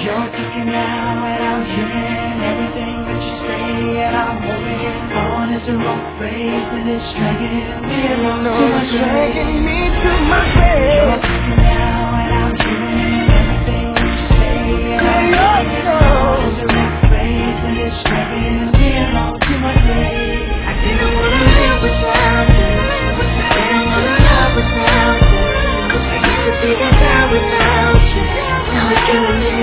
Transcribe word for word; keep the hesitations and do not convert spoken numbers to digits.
You're talking now and I'm hearing everything that you say, and I'm holding on as a wrong phrase, and it's dragging me along to my grave. Dragging me to my grave. You're talking now and I'm hearing everything that you say, and I'm holding on as a wrong phrase, and it's dragging me along to my grave. I didn't wanna live without you. I didn't wanna love without you. I used to be a guy without you. Now it's killing me.